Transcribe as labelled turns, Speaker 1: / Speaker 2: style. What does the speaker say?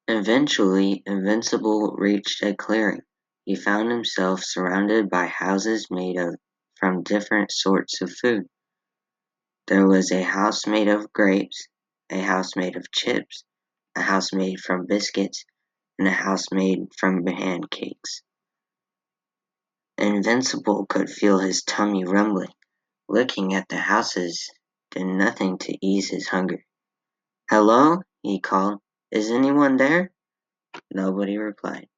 Speaker 1: Eventually, Invincible reached a clearing. He found himself surrounded by houses made of from different sorts of food. There was a house made of grapes, a house made of chips, a house made from biscuits, and a house made from pancakes. Invincible could feel his tummy rumbling. Looking at the houses did nothing to ease his hunger. "Hello?" he called. "Is anyone there?" Nobody replied.